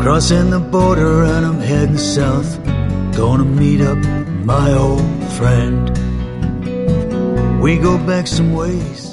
Crossing the border and I'm heading south, gonna meet up my old friend. We go back some ways,